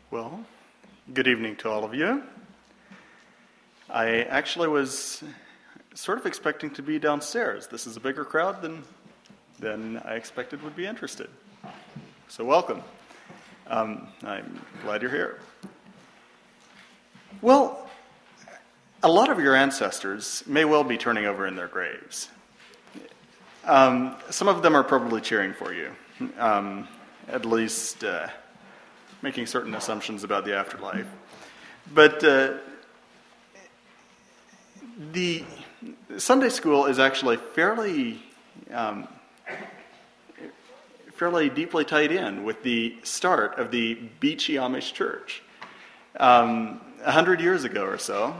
Well, good evening to all of you. I actually was sort of expecting to be downstairs. This is a bigger crowd than I expected would be interested. So welcome. I'm glad you're here. Well, a lot of your ancestors may well be turning over in their graves. Some of them are probably cheering for you, at least making certain assumptions about the afterlife. But the Sunday school is actually fairly deeply tied in with the start of the Beachy Amish Church. 100 years ago or so,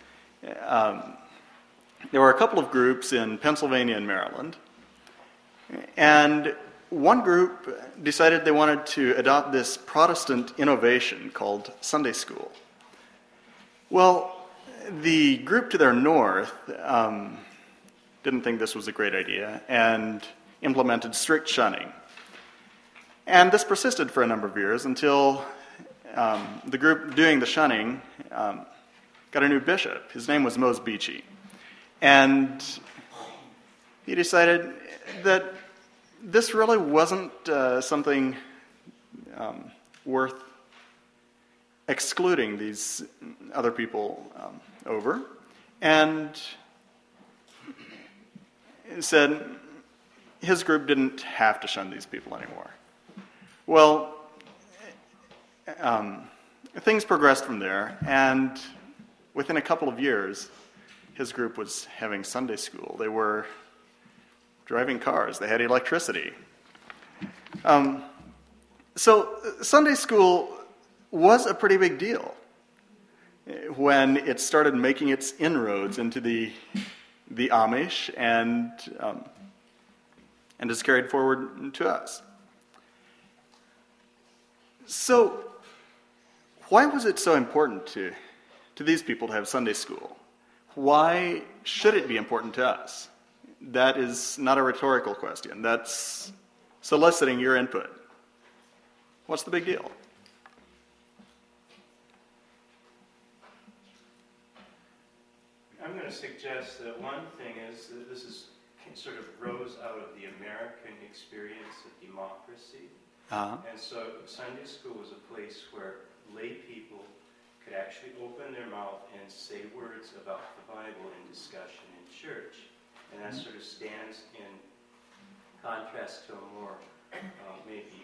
there were a couple of groups in Pennsylvania and Maryland, and one group decided they wanted to adopt this Protestant innovation called Sunday school. Well, the group to their north didn't think this was a great idea and implemented strict shunning. And this persisted for a number of years until the group doing the shunning got a new bishop. His name was Mose Beachy. And he decided that this really wasn't something worth excluding these other people over, and said his group didn't have to shun these people anymore. Well, things progressed from there, and within a couple of years, his group was having Sunday school. They were driving cars. They had electricity. So Sunday school was a pretty big deal when it started making its inroads into the Amish and is carried forward to us. So why was it so important to these people to have Sunday school? Why should it be important to us? That is not a rhetorical question. That's soliciting your input. What's the big deal? I'm going to suggest that one thing is that this is sort of rose out of the American experience of democracy. Uh-huh. And so Sunday school was a place where lay people could actually open their mouth and say words about the Bible in discussion in church. And that sort of stands in contrast to a more maybe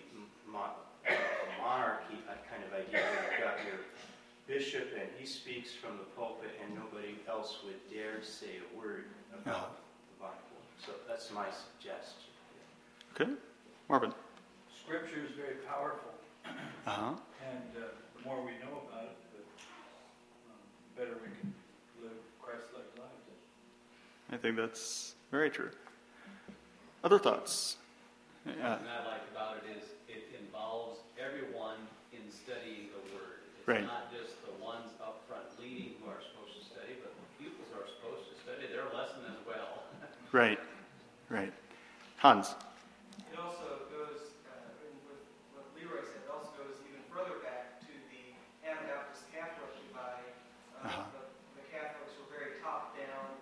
monarchy kind of idea where you've got your bishop and he speaks from the pulpit and nobody else would dare say a word about the Bible. So that's my suggestion. Okay. Marvin. Scripture is very powerful. Uh-huh. And the more we know about it, the better we can live Christ-like lives. I think that's very true. Other thoughts? What I like about it is it involves everyone in studying the Word. It's right. Not just the ones up front leading who are supposed to study, but the pupils are supposed to study their lesson as well. Right. Hans. It also goes, with what Leroy said, it also goes even further back to the Anabaptist Catholic divide. The Catholics were very top-down,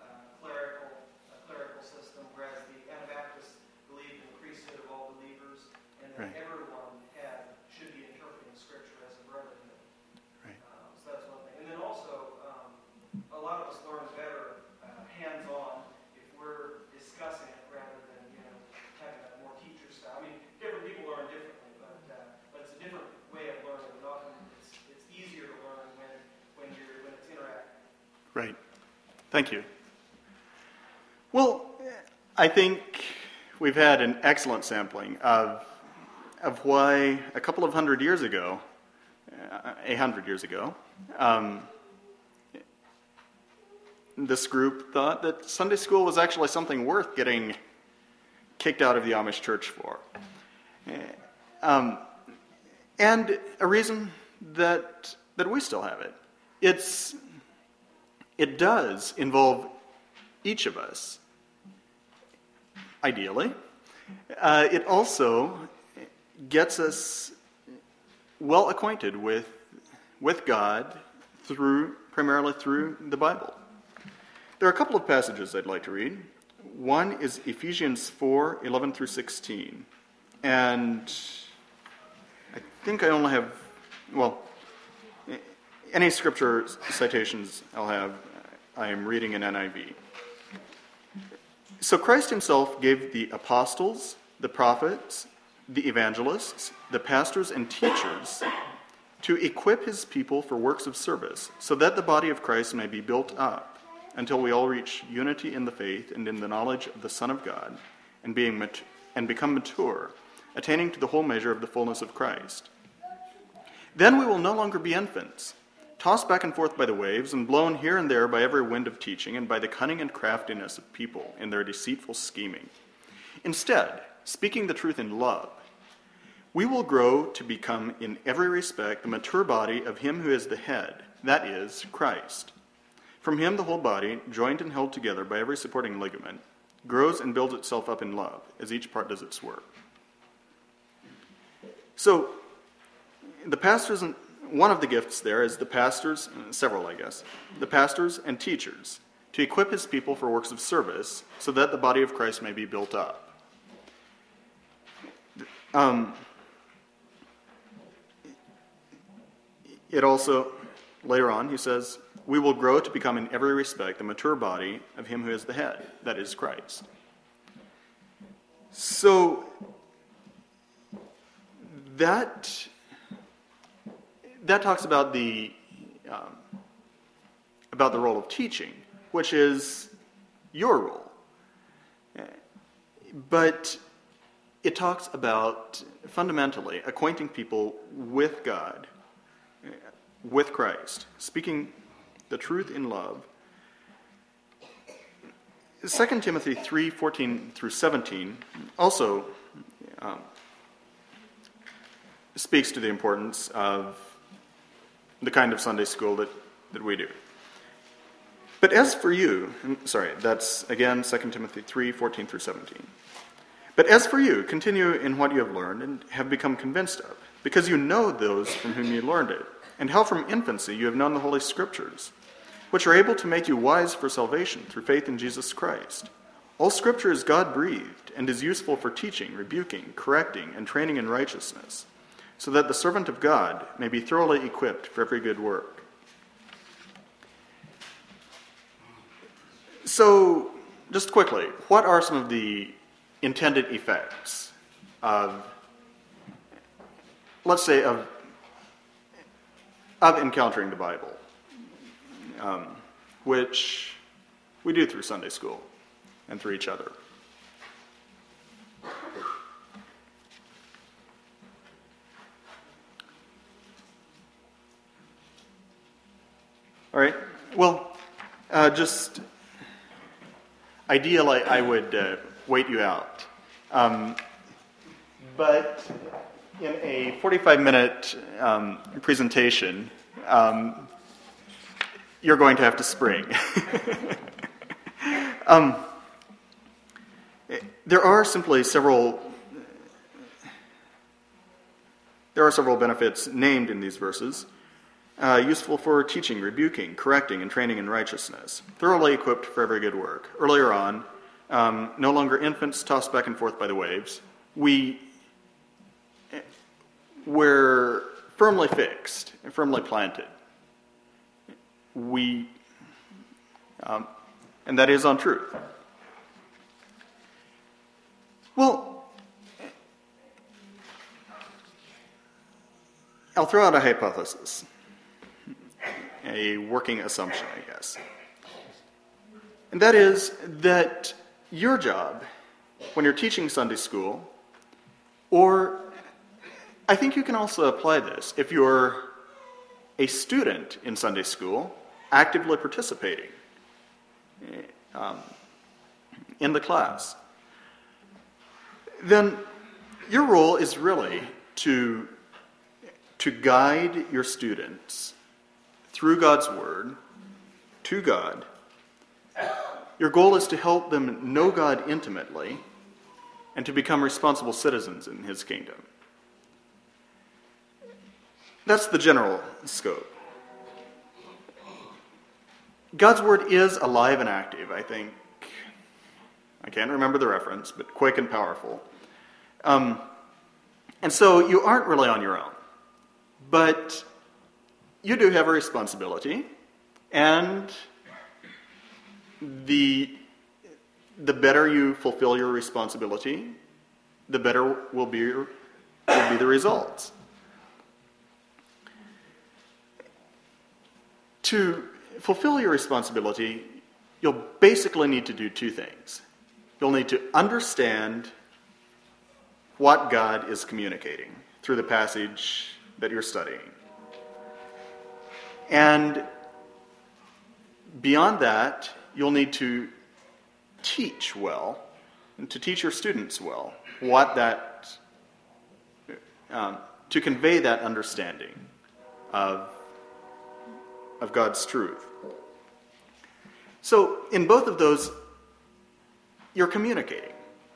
clerical system, whereas the Anabaptists believed in the priesthood of all believers, and that everyone should be interpreting Scripture as a brotherhood. Right. So that's one thing. And then also, a lot of us learn better hands-on if we're discussing it rather than having a more teacher style. I mean, different people learn differently, but it's a different way of learning. And often it's easier to learn when it's interactive. Right. Thank you. Well, I think we've had an excellent sampling of why a couple of 100 years ago, this group thought that Sunday school was actually something worth getting kicked out of the Amish church for. And a reason that we still have it. It does involve each of us, ideally. It also gets us well acquainted with God primarily through the Bible. There are a couple of passages I'd like to read. One is Ephesians 4:11 through 16. And I think I only have, any scripture citations I am reading in NIV. So Christ himself gave the apostles, the prophets, the evangelists, the pastors and teachers to equip his people for works of service, so that the body of Christ may be built up until we all reach unity in the faith and in the knowledge of the Son of God, and become mature, attaining to the whole measure of the fullness of Christ. Then we will no longer be infants, tossed back and forth by the waves and blown here and there by every wind of teaching and by the cunning and craftiness of people in their deceitful scheming. Instead, speaking the truth in love, we will grow to become in every respect the mature body of him who is the head, that is, Christ. From him the whole body, joined and held together by every supporting ligament, grows and builds itself up in love, as each part does its work. So, the pastors, and one of the gifts there is the pastors, several I guess, the pastors and teachers, to equip his people for works of service, so that the body of Christ may be built up. It also, later on, he says, we will grow to become in every respect the mature body of him who is the head, that is Christ. So, that talks about the role of teaching, which is your role. But it talks about, fundamentally, acquainting people with God, with Christ, speaking the truth in love. 2 Timothy 3:14 through 17 also speaks to the importance of the kind of Sunday school that we do. But as for you, that's again 2 Timothy 3:14 through 17. But as for you, continue in what you have learned and have become convinced of, because you know those from whom you learned it, and how from infancy you have known the Holy Scriptures, which are able to make you wise for salvation through faith in Jesus Christ. All Scripture is God-breathed and is useful for teaching, rebuking, correcting, and training in righteousness, so that the servant of God may be thoroughly equipped for every good work. So, just quickly, what are some of the intended effects of, let's say, of encountering the Bible, which we do through Sunday school and through each other? All right. Well, just ideally, I would wait you out. But in a 45-minute presentation, you're going to have to spring. There are several benefits named in these verses. Useful for teaching, rebuking, correcting, and training in righteousness. Thoroughly equipped for every good work. Earlier on, no longer infants tossed back and forth by the waves. We're firmly fixed and firmly planted. And that is on truth. Well, I'll throw out a hypothesis, a working assumption, I guess. And that is that your job, when you're teaching Sunday school, or I think you can also apply this if you're a student in Sunday school, actively participating in the class, then your role is really to guide your students through God's Word to God. Your goal is to help them know God intimately and to become responsible citizens in His kingdom. That's the general scope. God's Word is alive and active, I think. I can't remember the reference, but quick and powerful. And so you aren't really on your own. But you do have a responsibility, and the better you fulfill your responsibility, the better will be the results. To fulfill your responsibility, you'll basically need to do two things. You'll need to understand what God is communicating through the passage that you're studying. And beyond that, you'll need to teach well, and to teach your students well, to convey that understanding of God's truth. So in both of those, you're communicating.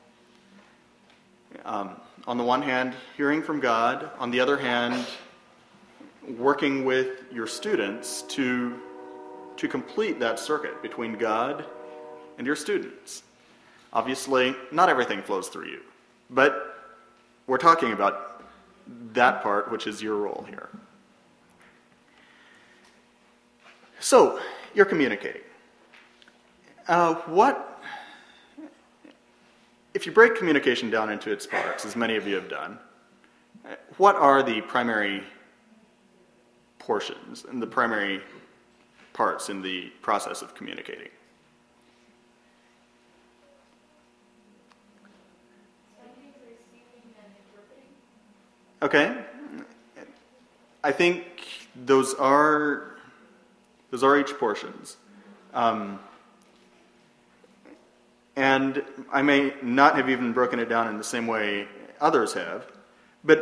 On the one hand, hearing from God. On the other hand, working with your students to complete that circuit between God and your students. Obviously, not everything flows through you, but we're talking about that part, which is your role here. So, you're communicating. If you break communication down into its parts, as many of you have done, what are the primary portions and the primary parts in the process of communicating? Okay. I think those are each portions. And I may not have even broken it down in the same way others have, but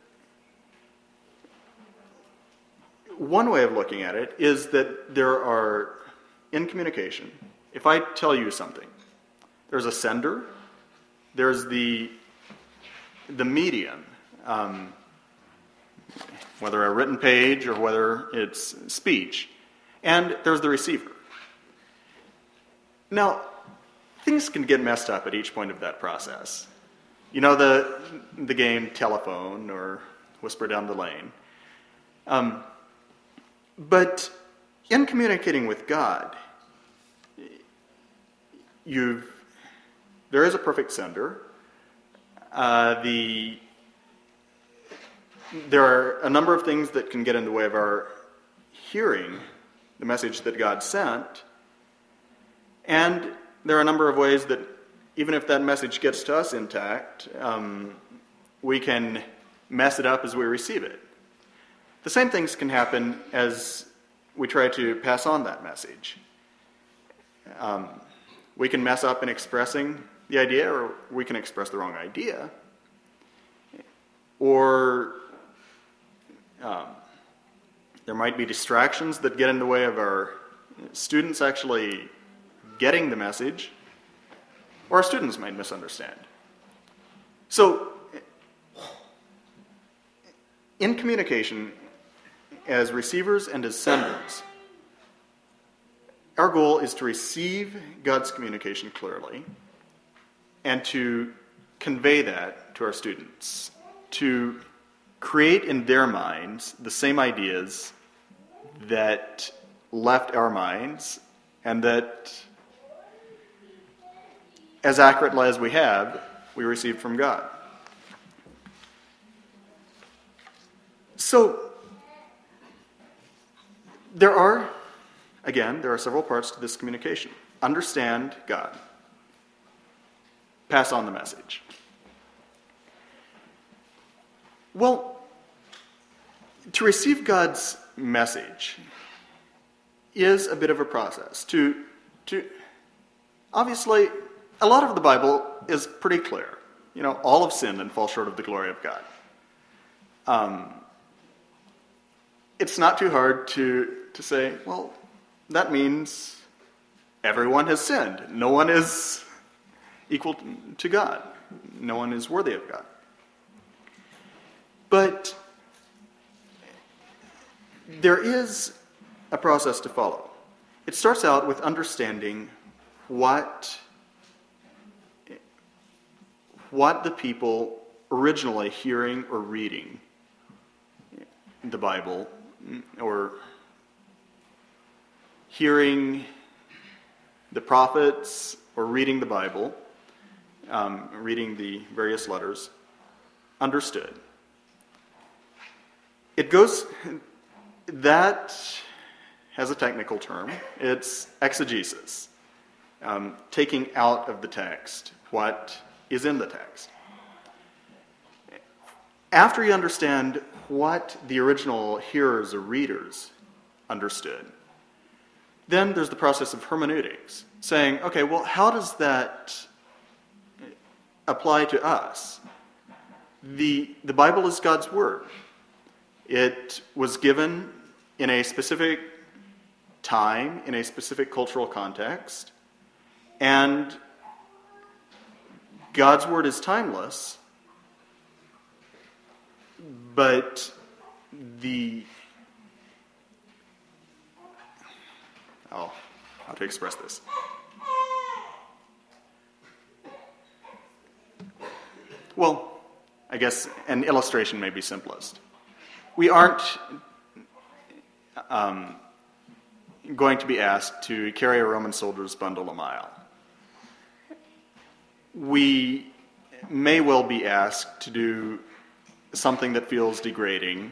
one way of looking at it is that there are, in communication, if I tell you something, there's a sender, there's the medium, whether a written page or whether it's speech, and there's the receiver. Now, things can get messed up at each point of that process. You know the game telephone or whisper down the lane. But in communicating with God, there is a perfect sender. There are a number of things that can get in the way of our hearing the message that God sent. And there are a number of ways that even if that message gets to us intact, we can mess it up as we receive it. The same things can happen as we try to pass on that message. We can mess up in expressing the idea, or we can express the wrong idea. Or there might be distractions that get in the way of our students actually getting the message, or our students might misunderstand. So, in communication, as receivers and as senders, our goal is to receive God's communication clearly and to convey that to our students, to create in their minds the same ideas that left our minds, and that, as accurately as we have, we received from God. So, there are several parts to this communication. Understand God. Pass on the message. Well, to receive God's message is a bit of a process. Obviously, a lot of the Bible is pretty clear. You know, all have sinned and fall short of the glory of God. It's not too hard to say, well, that means everyone has sinned. No one is equal to God. No one is worthy of God. But there is a process to follow. It starts out with understanding what the people originally hearing or reading the Bible, or hearing the prophets, or reading the Bible, reading the various letters, understood. That has a technical term. It's exegesis, taking out of the text what is in the text. After you understand what the original hearers or readers understood, then there's the process of hermeneutics, saying, okay, well, how does that apply to us? The Bible is God's Word. It was given in a specific time, in a specific cultural context, and God's Word is timeless, but how to express this? Well, I guess an illustration may be simplest. We aren't going to be asked to carry a Roman soldier's bundle a mile. We may well be asked to do something that feels degrading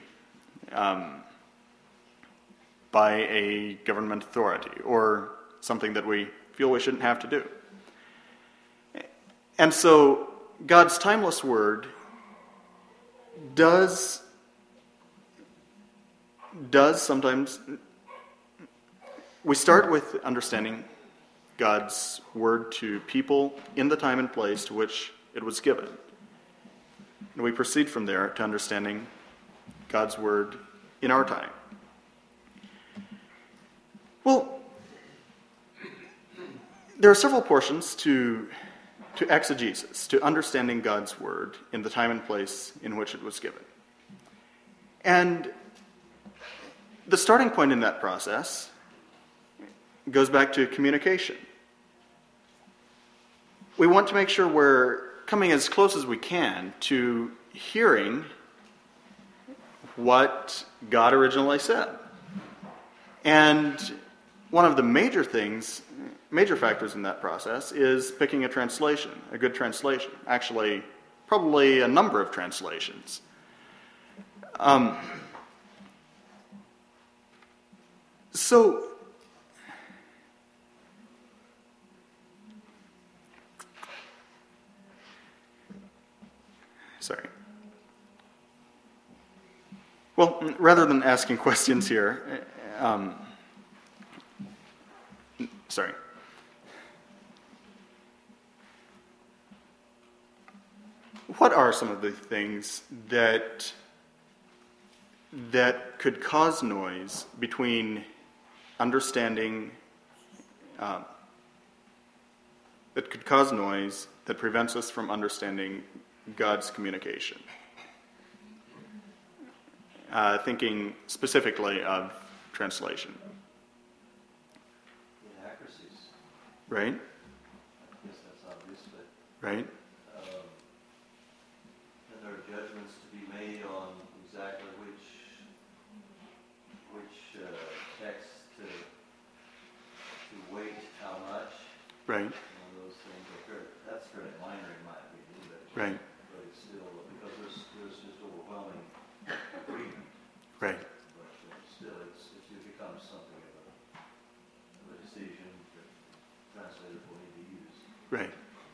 by a government authority, or something that we feel we shouldn't have to do. And so God's timeless Word does sometimes, we start with understanding God's Word to people in the time and place to which it was given. And we proceed from there to understanding God's Word in our time. Well, there are several portions to exegesis, to understanding God's Word in the time and place in which it was given. And the starting point in that process goes back to communication. We want to make sure we're coming as close as we can to hearing what God originally said. And one of the major factors in that process is picking a translation, a good translation. Actually, probably a number of translations. Sorry. Well, rather than asking questions here, sorry. What are some of the things that could cause noise between understanding, that could cause noise that prevents us from understanding God's communication? Thinking specifically of translation. Inaccuracies. Right? I guess that's obvious, but Right? and there are judgments to be made on exactly which text to weight how much. Right? One of those things. That's fairly minor in my opinion, Right? but it's still, because there's just overwhelming agreement. Right? But still, it becomes something of a decision that translators will need to use. Right?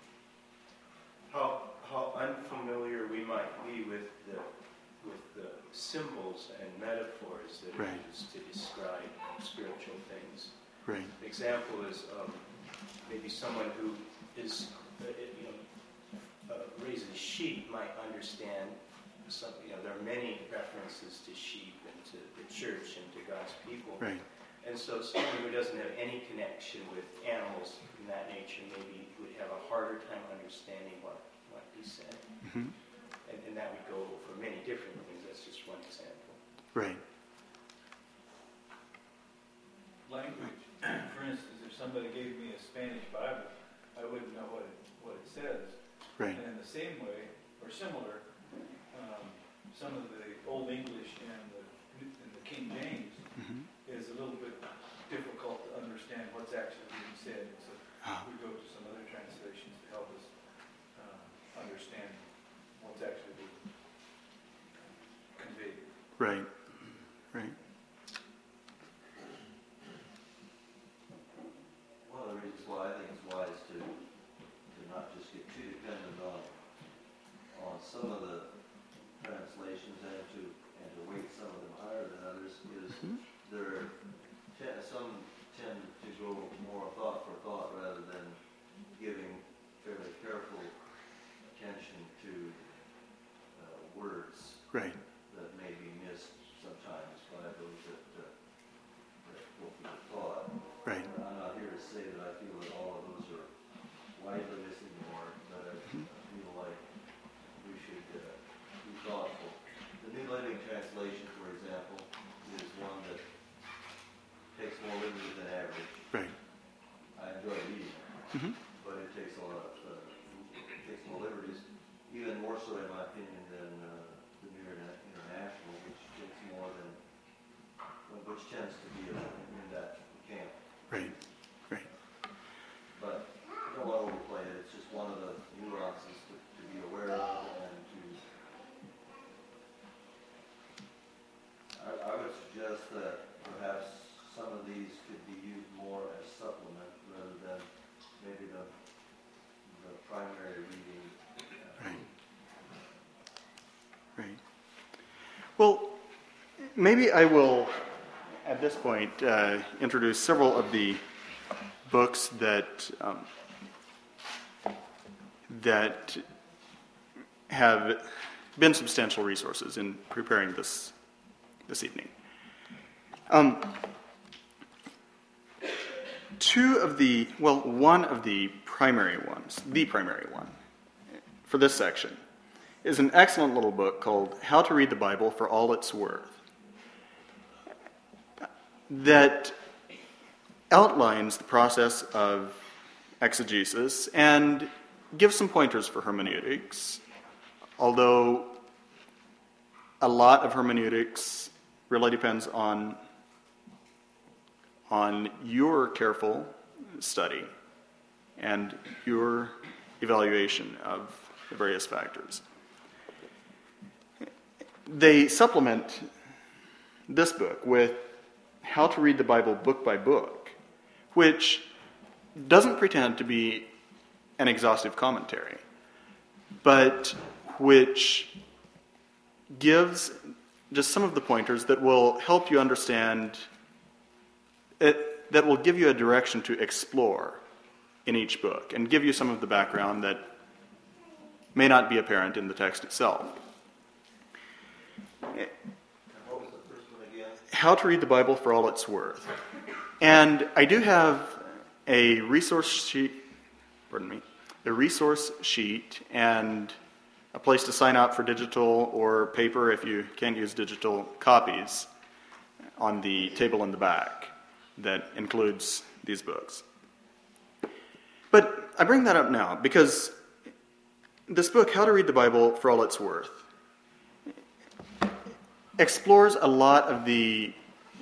How unfamiliar we might be with the symbols and metaphors that are Right. used to describe spiritual things. Right? An example is maybe someone who is raises sheep might understand some. There are many references to sheep and to the church and to God's people. Right? And so someone who doesn't have any connection with animals in that nature maybe would have a harder time understanding what he said. Mm-hmm. And that would go for many different things. That's just one example. Right? somebody gave me a Spanish Bible, I wouldn't know what it says. Right. And in the same way, or similar, some of the Old English and the King James Mhm. is a little bit difficult to understand what's actually being said. So Ah. we go to some other translations to help us understand what's actually being conveyed. Right. Right. One of the reasons why I think it's wise to not just get too dependent on some of the translations and to weight some of them higher than others is some tend to go more thought for thought rather than giving fairly careful attention to words Right. that may be missed sometimes by those that go through the thought. Right. I'm not here to say that I feel that all of those are widely missing more, but I feel like we should be thoughtful. The New Living Translation, for example, is one that takes more liberty than average. Right. I enjoy reading it, Mhm. but it takes a lot takes more liberties, even more so in my opinion than the New International, which tends to be in that camp. Right. Right. But I don't want to overplay it. It's just one of the nuances to be aware of and to. I would suggest that perhaps some of these could be used more as supplement rather than maybe the primary reading. Right. Right. Well, maybe I will, at this point, introduce several of the books that have been substantial resources in preparing this evening. One of the primary ones, the primary one for this section, is an excellent little book called How to Read the Bible for All It's Worth, that outlines the process of exegesis and gives some pointers for hermeneutics, although a lot of hermeneutics really depends on your careful study and your evaluation of the various factors. They supplement this book with How to Read the Bible Book by Book, which doesn't pretend to be an exhaustive commentary, but which gives just some of the pointers that will help you understand, that will give you a direction to explore in each book and give you some of the background that may not be apparent in the text itself. And what was the first one again? How to Read the Bible for All It's Worth. And I do have a resource sheet and a place to sign up for digital or paper if you can't use digital copies on the table in the back that includes these books. But I bring that up now because this book, How to Read the Bible for All It's Worth, explores a lot of the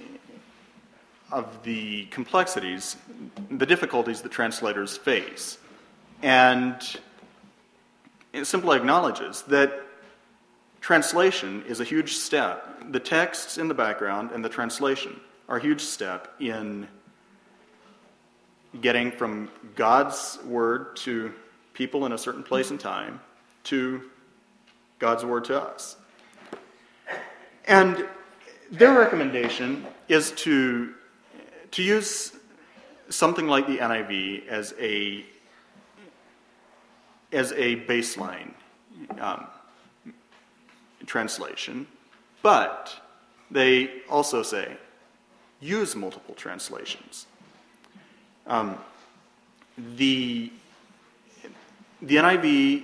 complexities, the difficulties that translators face, and it simply acknowledges that translation is a huge step. The texts in the background and the translation are a huge step in getting from God's word to people in a certain place and time to God's word to us. And their recommendation is to use something like the NIV as a baseline translation, but they also say use multiple translations. The NIV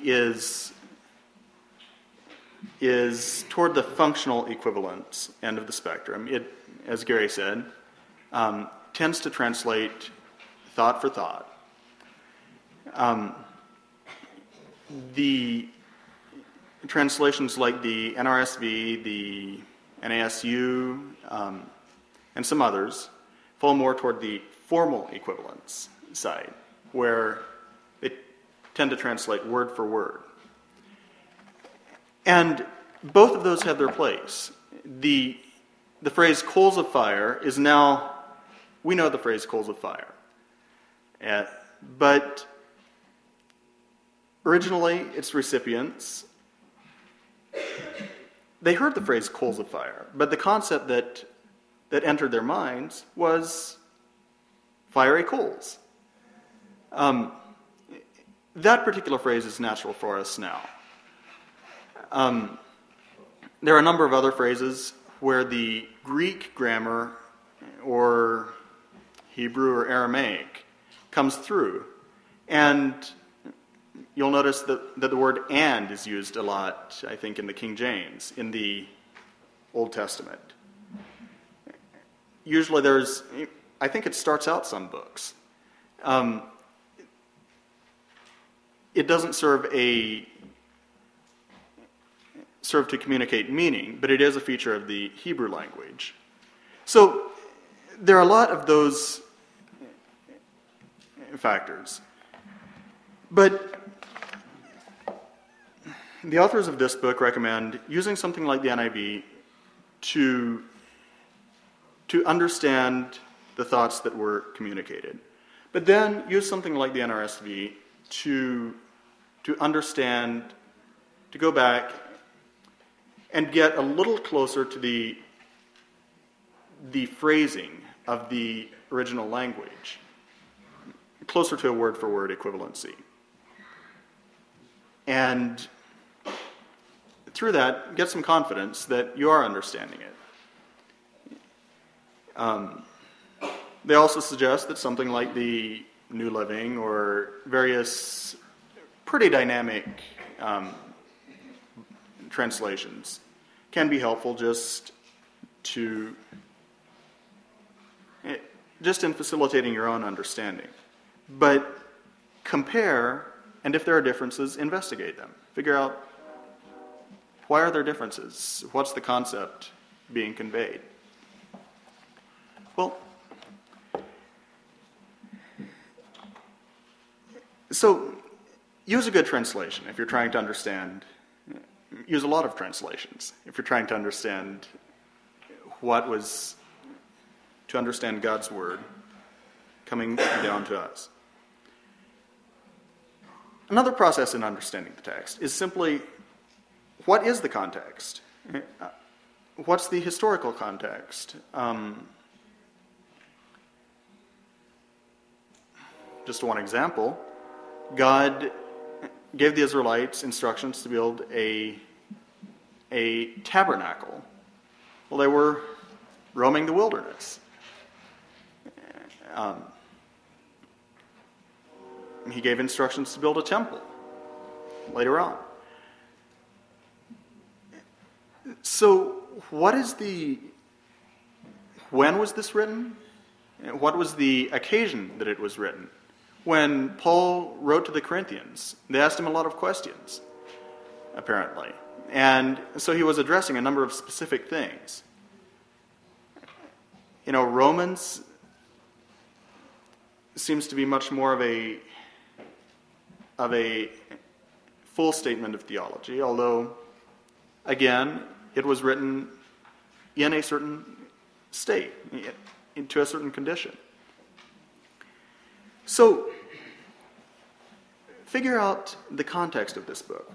is toward the functional equivalence end of the spectrum. It, as Gary said, tends to translate thought for thought. The translations like the NRSV, the NASU, and some others fall more toward the formal equivalence side, where they tend to translate word for word. And both of those have their place. The phrase coals of fire is now, we know the phrase coals of fire. But originally, its recipients, they heard the phrase coals of fire, but the concept that entered their minds was fiery coals. That particular phrase is natural for us now. There are a number of other phrases where the Greek grammar or Hebrew or Aramaic comes through. And you'll notice that the word "and" is used a lot, I think, in the King James, in the Old Testament. Usually I think it starts out some books. It doesn't serve to communicate meaning, but it is a feature of the Hebrew language. So there are a lot of those factors. But the authors of this book recommend using something like the NIV to understand the thoughts that were communicated. But then use something like the NRSV to understand, to go back and get a little closer to the phrasing of the original language, closer to a word-for-word equivalency. And through that, get some confidence that you are understanding it. They also suggest that something like the New Living or various pretty dynamic translations can be helpful just in facilitating your own understanding. But compare, and if there are differences, investigate them. Figure out, why are there differences? What's the concept being conveyed? Well, so use a good translation if you're trying to understand. Use a lot of translations if you're trying to understand to understand God's word coming down to us. Another process in understanding the text is simply, what is the context? What's the historical context? Just one example, God gave the Israelites instructions to build a tabernacle. Well, they were roaming the wilderness. He gave instructions to build a temple later on. So, when was this written? What was the occasion that it was written? When Paul wrote to the Corinthians, they asked him a lot of questions, apparently. And so he was addressing a number of specific things. Romans seems to be much more of a full statement of theology, although, again, it was written in a certain state, into a certain condition. So, figure out the context of this book.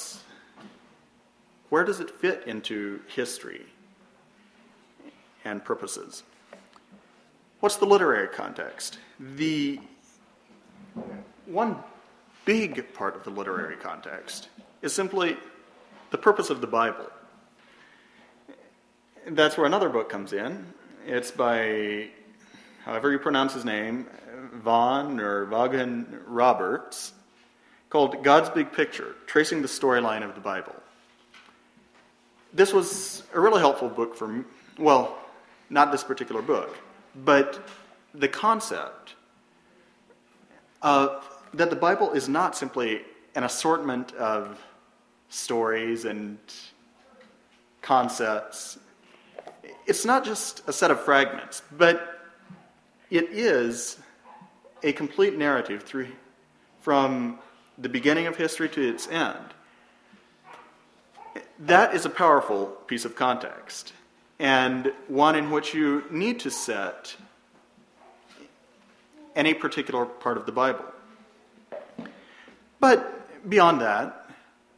Where does it fit into history and purposes? What's the literary context? The one big part of the literary context is simply the purpose of the Bible. That's where another book comes in. It's by, however you pronounce his name, Vaughan Roberts, called God's Big Picture, Tracing the Storyline of the Bible. This was a really helpful book for me. Well, not this particular book, but the concept that the Bible is not simply an assortment of stories and concepts. It's not just a set of fragments, but it is a complete narrative from the beginning of history to its end. That is a powerful piece of context, and one in which you need to set any particular part of the Bible. But beyond that,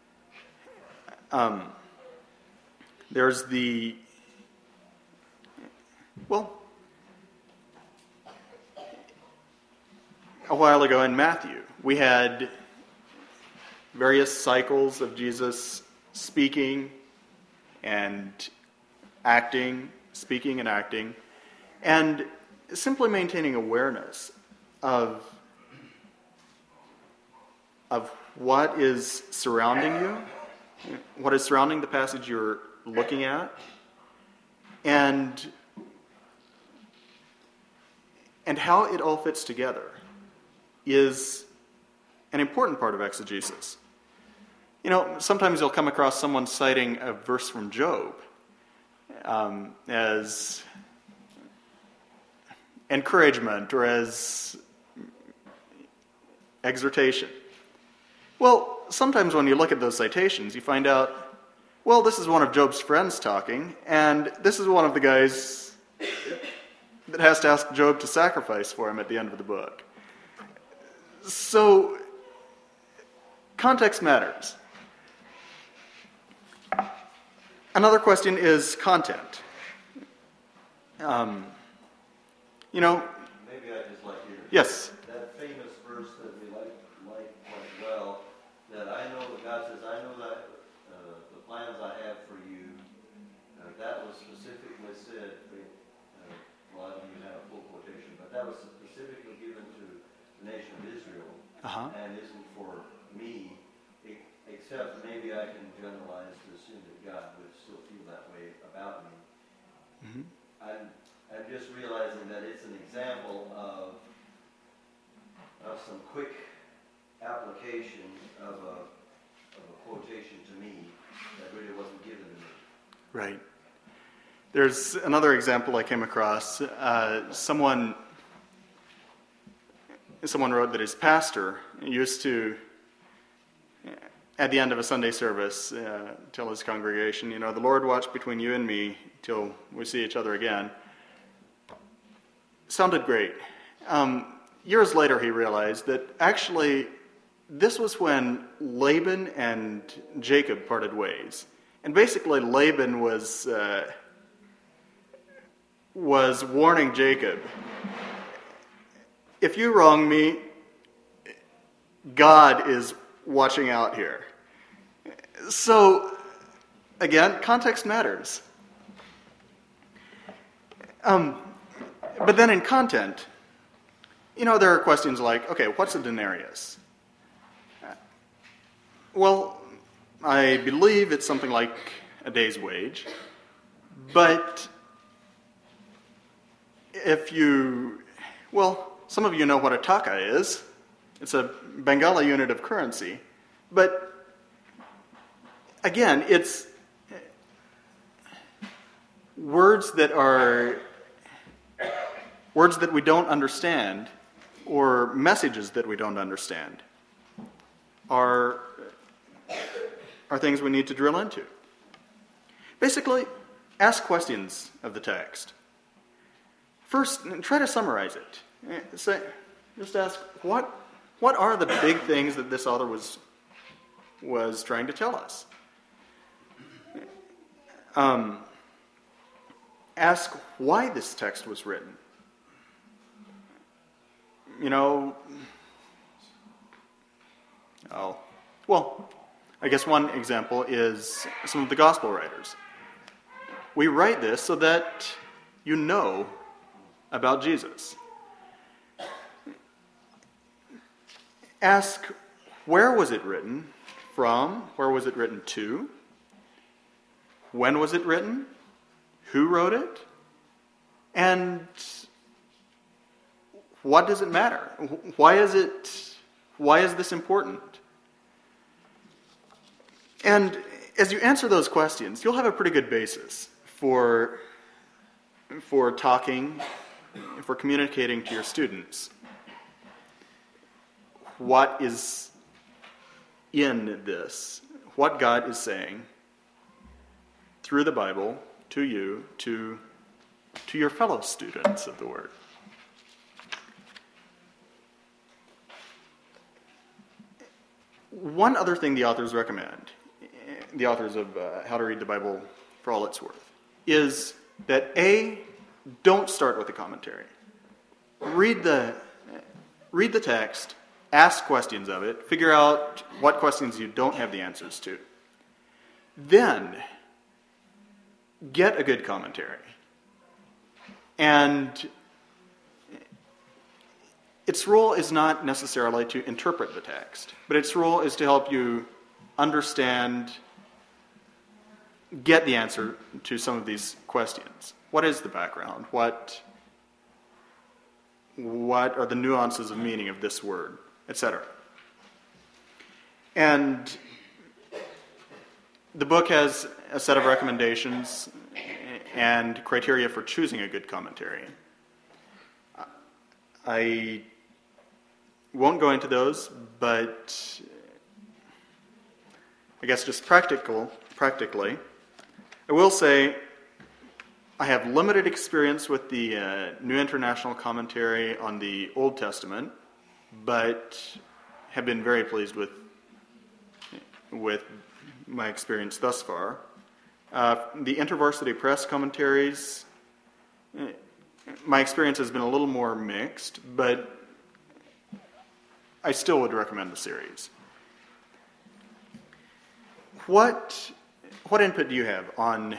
there's a while ago in Matthew, we had various cycles of Jesus speaking and acting, speaking and acting, and simply maintaining awareness of what is surrounding you, what is surrounding the passage you're looking at, and how it all fits together is an important part of exegesis. You know, sometimes you'll come across someone citing a verse from Job as encouragement or as exhortation. Well, sometimes when you look at those citations, you find out, well, this is one of Job's friends talking, and this is one of the guys that has to ask Job to sacrifice for him at the end of the book. So, context matters. Another question is content. Maybe I'd just like you to... Yes. That famous verse that we like quite well, that I know that God says, I know that the plans I have for you, that was specifically said, I don't even have a full quotation, but that was specifically given to the nation of Israel, and isn't for me, except maybe I can generalize to assume that God would still feel that way about me. Mm-hmm. I'm just realizing that it's an example of some quick application of a quotation to me that really wasn't given to me. Right. There's another example I came across. Someone wrote that his pastor used to, at the end of a Sunday service, tell his congregation, the Lord watch between you and me till we see each other again. Sounded great. Years later, he realized that actually this was when Laban and Jacob parted ways. And basically Laban was warning Jacob, if you wrong me, God is watching out here. So, again, context matters. But then in content, there are questions like, okay, what's a denarius? Well, I believe it's something like a day's wage. But some of you know what a taka is. It's a Bengali unit of currency. But again, it's words that we don't understand, or messages that we don't understand, are things we need to drill into. Basically, ask questions of the text. First, try to summarize it. Just ask, what are the big things that this author was trying to tell us? Ask why this text was written. I guess one example is some of the gospel writers. We write this so that you know about Jesus. Ask, where was it written from? Where was it written to? When was it written? Who wrote it? And what does it matter? Why is this important? And as you answer those questions, you'll have a pretty good basis for talking, for communicating to your students what is in this, what God is saying through the Bible to you, to your fellow students of the Word. One other thing the authors recommend, the authors of How to Read the Bible for All It's Worth, is that don't start with a commentary. Read the text, ask questions of it, figure out what questions you don't have the answers to. Then, get a good commentary. And its role is not necessarily to interpret the text, but its role is to help you understand, get the answer to some of these questions. What is the background? What are the nuances of meaning of this word, etc. And the book has a set of recommendations and criteria for choosing a good commentary. I won't go into those, but I guess just practically, I will say I have limited experience with the New International Commentary on the Old Testament, but have been very pleased with my experience thus far. The InterVarsity Press commentaries, my experience has been a little more mixed, but I still would recommend the series. What input do you have on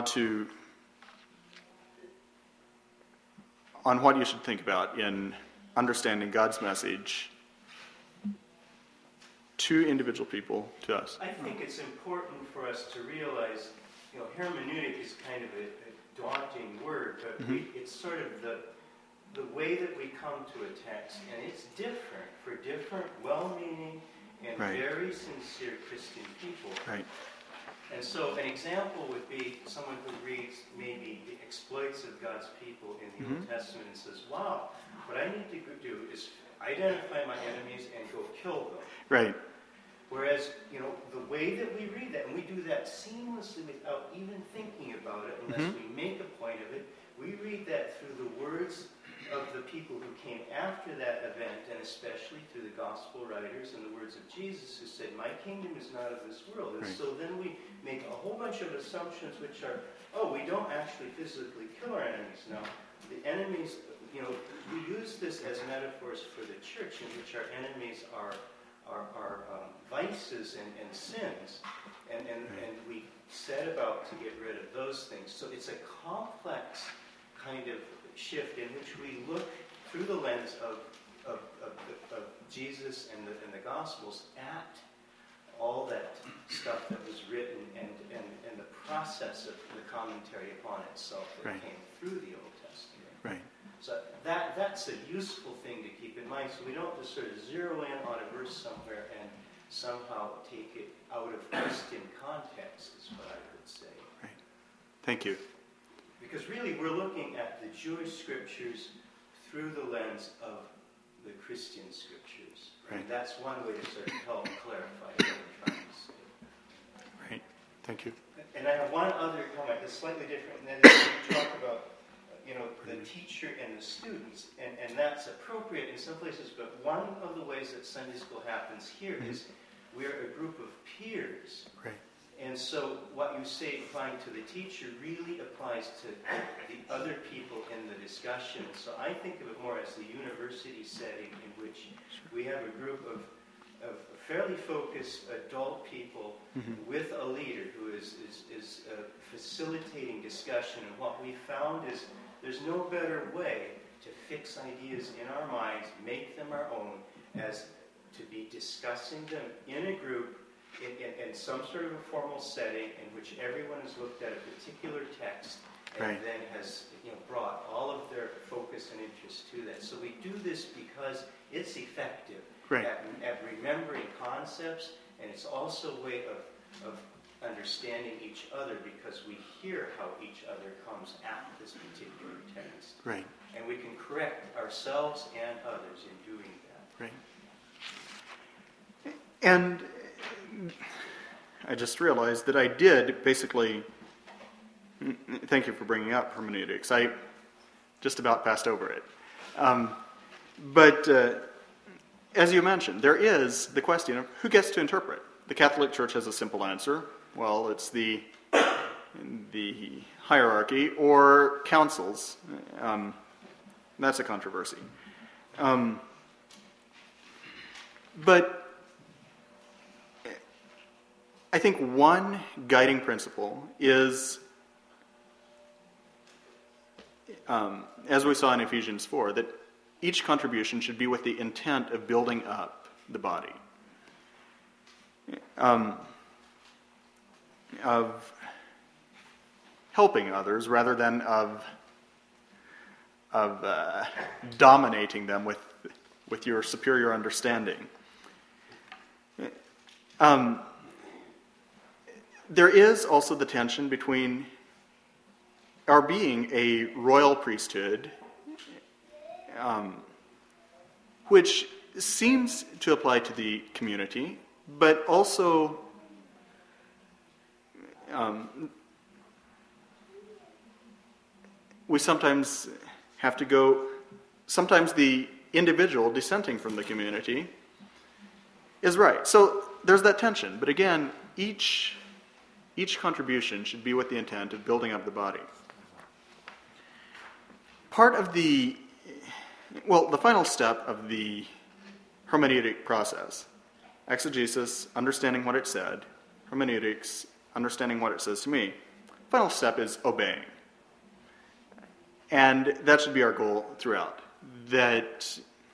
what you should think about in understanding God's message to individual people, to us? I think it's important for us to realize, hermeneutic is kind of a daunting word, but it's sort of the way that we come to a text, and it's different for different well-meaning and very sincere Christian people. Right. And so an example would be someone who reads maybe the exploits of God's people in the Old Testament and says, wow, what I need to do is identify my enemies and go kill them. Right. Whereas, the way that we read that, and we do that seamlessly without even thinking about it, unless we make a point of it, we read that through the words of the people who came after that event, and especially through the gospel writers and the words of Jesus, who said, my kingdom is not of this world. And so then we make a whole bunch of assumptions which are, we don't actually physically kill our enemies. Now, the enemies, we use this as metaphors for the church, in which our enemies are vices and sins, and we set about to get rid of those things. So it's a complex kind of shift in which we look through the lens of Jesus and the Gospels at all that stuff that was written and the process of the commentary upon itself that came through the Old Testament. Right. So that's a useful thing to keep in mind, so we don't just sort of zero in on a verse somewhere and somehow take it out of Christian context, is what I would say. Right. Thank you. Because really we're looking at the Jewish scriptures through the lens of the Christian scriptures. Right. And that's one way to sort of help clarify what we're trying to say. Right. Thank you. And I have one other comment that's slightly different, and that is when you talk about the teacher and the students, and that's appropriate in some places, but one of the ways that Sunday school happens here is we're a group of peers. Right. And so what you say applying to the teacher really applies to the other people in the discussion. So I think of it more as the university setting in which we have a group of fairly focused adult people with a leader who is facilitating discussion. And what we found is there's no better way to fix ideas in our minds, make them our own, as to be discussing them in a group in some sort of a formal setting in which everyone has looked at a particular text and Right. then has brought all of their focus and interest to that. So we do this because it's effective Right. at remembering concepts, and it's also a way of understanding each other because we hear how each other comes at this particular text. Right. And we can correct ourselves and others in doing that. Right. And I just realized that I did basically, thank you for bringing up hermeneutics. I just about passed over it. But as you mentioned, there is the question of who gets to interpret. The Catholic Church has a simple answer. Well, it's the hierarchy or councils. That's a controversy. But I think one guiding principle is, as we saw in Ephesians 4, that each contribution should be with the intent of building up the body, of helping others rather than of dominating them with your superior understanding. There is also the tension between our being a royal priesthood, which seems to apply to the community, but also we sometimes have to go, sometimes the individual dissenting from the community is right. So there's that tension. But again, each contribution should be with the intent of building up the body. Part of the final step of the hermeneutic process, exegesis, understanding what it said, hermeneutics, understanding what it says to me. Final step is obeying. And that should be our goal throughout. That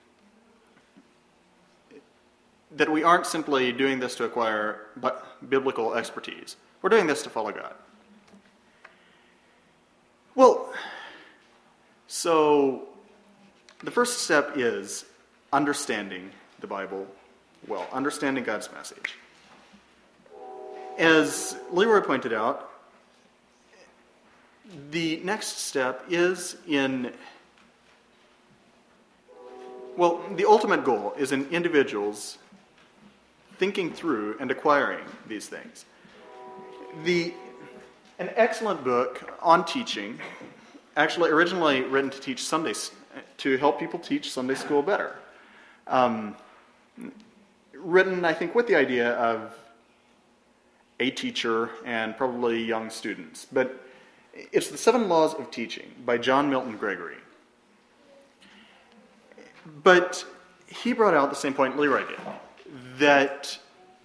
we aren't simply doing this to acquire biblical expertise. We're doing this to follow God. Well, so the first step is understanding the Bible well, understanding God's message. As Leroy pointed out, the next step is the ultimate goal is in individuals thinking through and acquiring these things. An excellent book on teaching, actually originally written to help people teach Sunday school better. Written, I think, with the idea of a teacher and probably young students. But it's The 7 Laws of Teaching by John Milton Gregory. But he brought out the same point Leroy did, that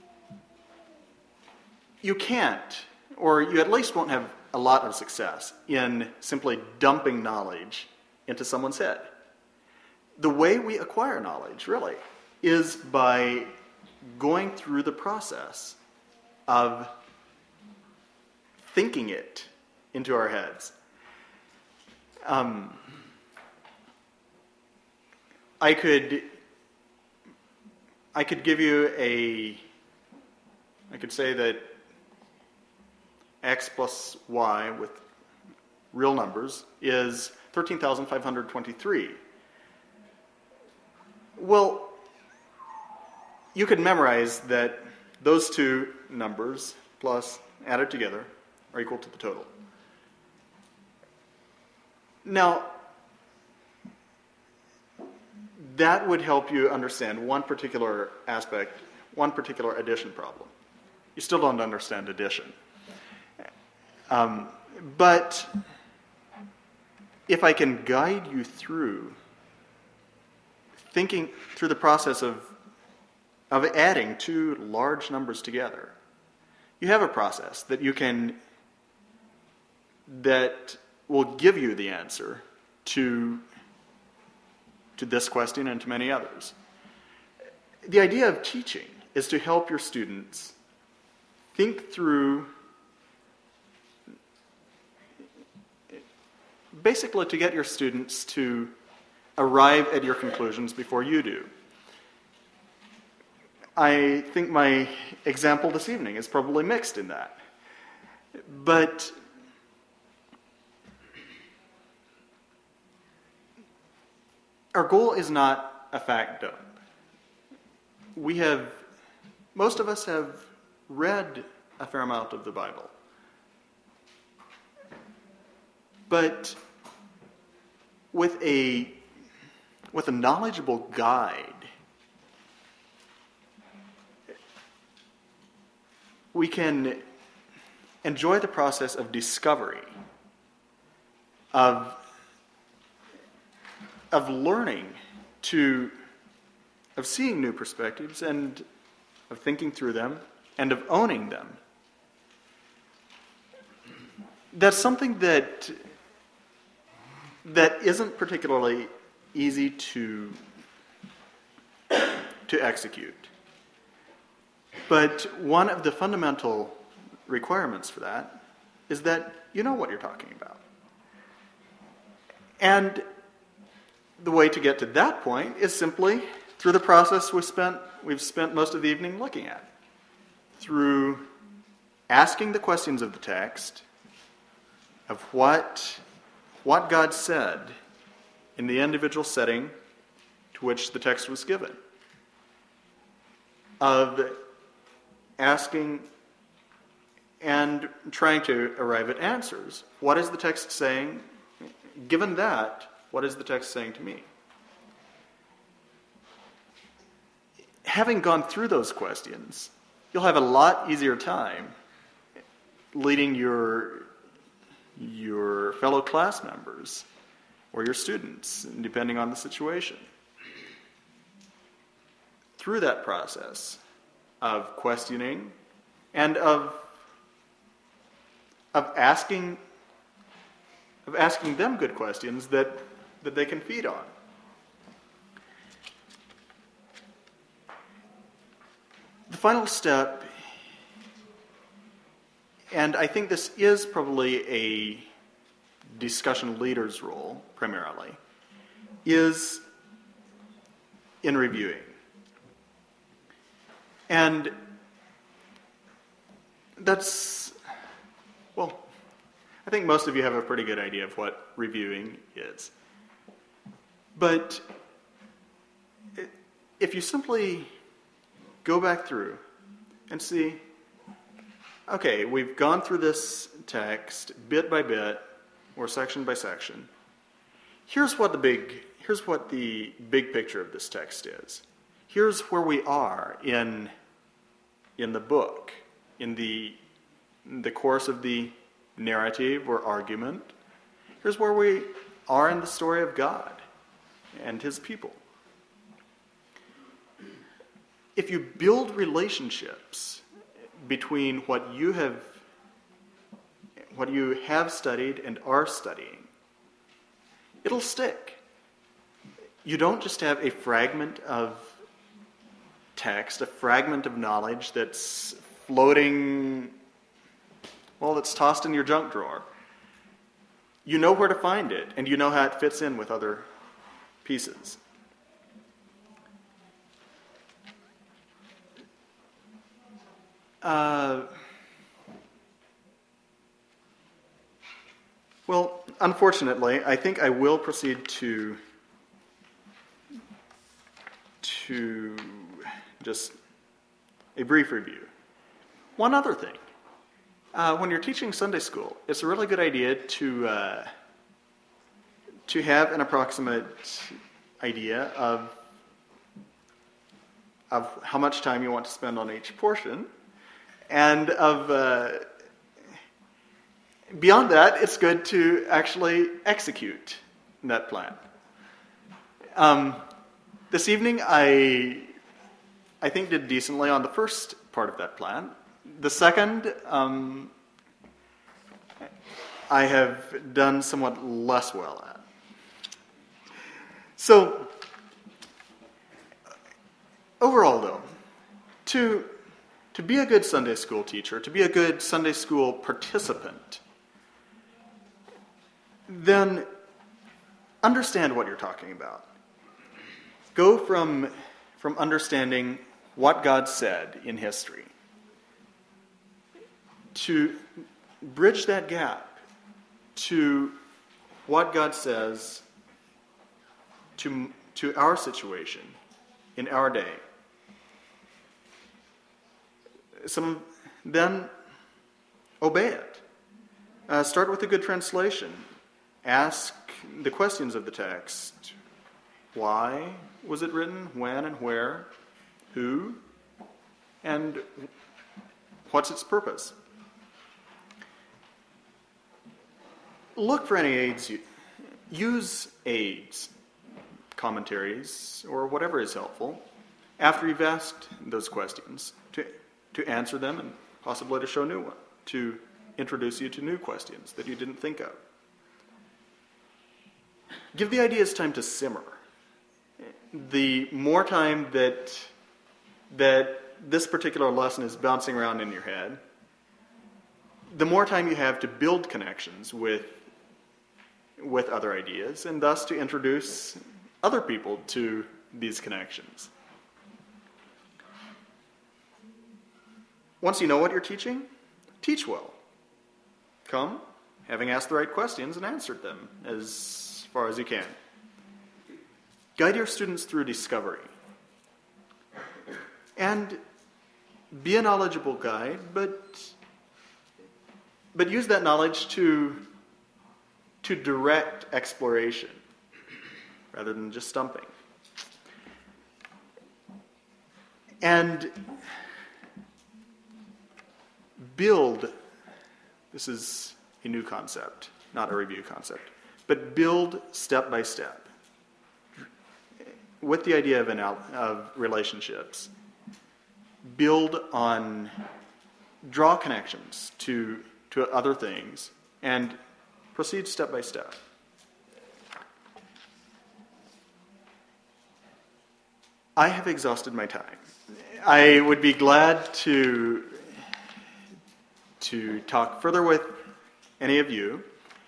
you can't, or you at least won't have a lot of success in simply dumping knowledge into someone's head. The way we acquire knowledge, really, is by going through the process of thinking it into our heads. I could give you I could say that x plus y with real numbers is 13,523. Well, you could memorize that those two numbers plus added together are equal to the total. Now, that would help you understand one particular aspect, one particular addition problem. You still don't understand addition. But if I can guide you through thinking through the process of adding two large numbers together, you have a process that will give you the answer to this question and to many others. The idea of teaching is to help your students think through basically to get your students to arrive at your conclusions before you do. I think my example this evening is probably mixed in that. But our goal is not a fact dump. Most of us have read a fair amount of the Bible. But with a knowledgeable guide, we can enjoy the process of discovery, of learning, of seeing new perspectives, and of thinking through them, and of owning them. That's something that isn't particularly easy to execute. But one of the fundamental requirements for that is that you know what you're talking about. And the way to get to that point is simply through the process we've spent most of the evening looking at. Through asking the questions of the text, of what God said in the individual setting to which the text was given. Of asking and trying to arrive at answers. What is the text saying? Given that, what is the text saying to me? Having gone through those questions, you'll have a lot easier time leading your fellow class members or your students, depending on the situation, through that process of questioning and of asking them good questions that they can feed on. The final step, and I think this is probably a discussion leader's role primarily, is in reviewing. And that's, well, I think most of you have a pretty good idea of what reviewing is. But if you simply go back through and see, okay, we've gone through this text bit by bit or section by section. Here's what the big picture of this text is. Here's where we are in the book, in the course of the narrative or argument. Here's where we are in the story of God and His people. If you build relationships between what you have studied and are studying, it'll stick. You don't just have a fragment of text, a fragment of knowledge that's floating, well, that's tossed in your junk drawer. You know where to find it, and you know how it fits in with other pieces. Well, unfortunately, I think I will proceed to just a brief review. One other thing. When you're teaching Sunday school, it's a really good idea to have an approximate idea of how much time you want to spend on each portion, and beyond that, it's good to actually execute that plan. This evening, I think did decently on the first part of that plan. The second, I have done somewhat less well at. So, overall though, to be a good Sunday school teacher, to be a good Sunday school participant, then understand what you're talking about. Go from understanding what God said in history to bridge that gap to what God says to our situation in our day. Then obey it. Start with a good translation. Ask the questions of the text. Why was it written? When and where? Who? And what's its purpose? Look for any aids. Use aids, commentaries, or whatever is helpful after you've asked those questions to answer them and possibly to show new ones, to introduce you to new questions that you didn't think of. Give the ideas time to simmer. The more time that this particular lesson is bouncing around in your head, the more time you have to build connections with other ideas, and thus to introduce other people to these connections. Once you know what you're teaching, teach well. Come, having asked the right questions and answered them as far as you can. Guide your students through discovery. And be a knowledgeable guide, but use that knowledge to direct exploration rather than just stumping. And build, this is a new concept, not a review concept, but build step by step with the idea of relationships. Draw connections to other things and proceed step by step. I have exhausted my time. I would be glad to talk further with any of you,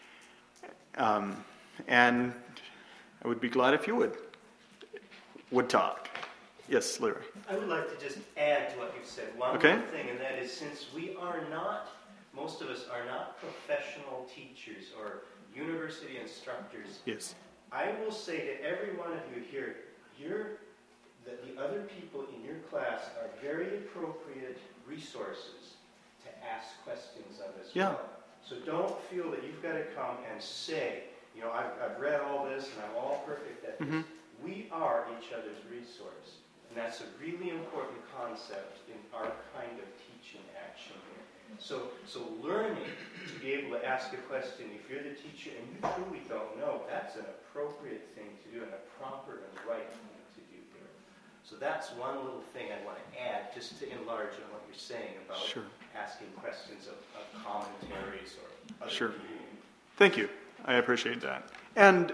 and I would be glad if you would talk. Yes, Leroy. I would like to just add to what you said one more thing, and that is, since most of us are not professional teachers or university instructors, yes, I will say to every one of you here, that the other people in your class are very appropriate resources to ask questions of as well. So don't feel that you've got to come and say, I've read all this and I'm all perfect at this. We are each other's resource. And that's a really important concept in our kind of teaching action here. So learning to be able to ask a question, if you're the teacher and you truly don't know, that's an appropriate thing to do and a proper and right thing to do here. So that's one little thing I want to add, just to enlarge on what you're saying about asking questions of commentaries or other people. Thank you. I appreciate that. And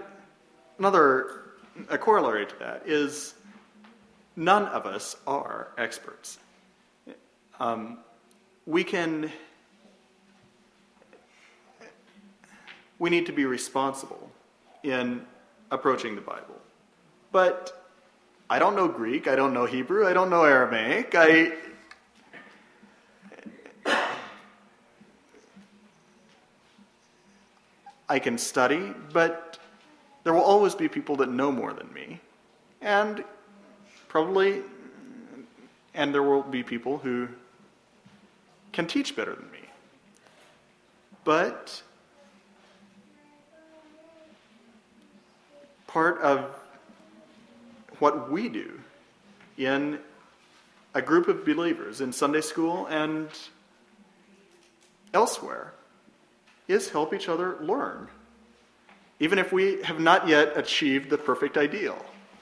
a corollary to that is none of us are experts. We need to be responsible in approaching the Bible. But I don't know Greek, I don't know Hebrew, I don't know Aramaic, I can study, but there will always be people that know more than me. And there will be people who can teach better than me. But part of what we do in a group of believers in Sunday school and elsewhere is help each other learn, even if we have not yet achieved the perfect ideal.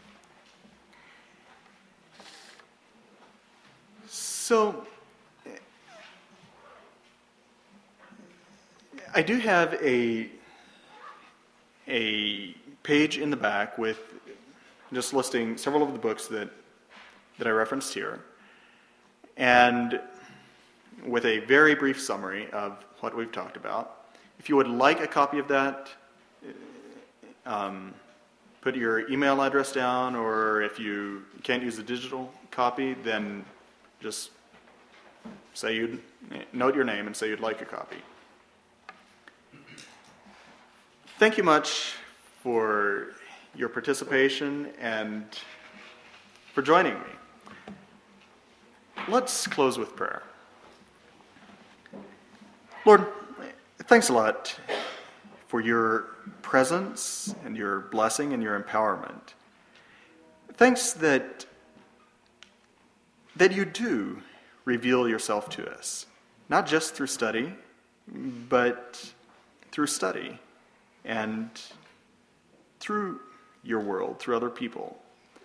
So, I do have a page in the back with just listing several of the books that I referenced here, and with a very brief summary of what we've talked about. If you would like a copy of that, put your email address down, or if you can't use a digital copy, then just note your name and say you'd like a copy. Thank you much for your participation and for joining me. Let's close with prayer. Lord, thanks a lot for your presence and your blessing and your empowerment. Thanks that you do reveal yourself to us, not just through study, but through study and through your world, through other people.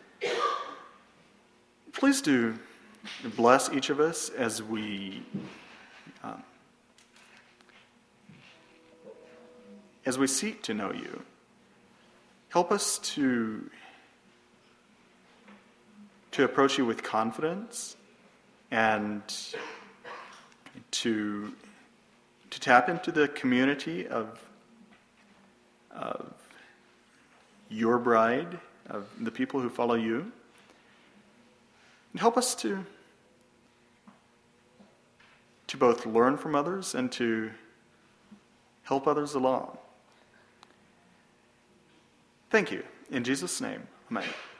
Please do bless each of us as we seek to know you. Help us to approach you with confidence and to tap into the community of your bride, of the people who follow you. And help us to both learn from others and to help others along. Thank you. In Jesus' name, amen.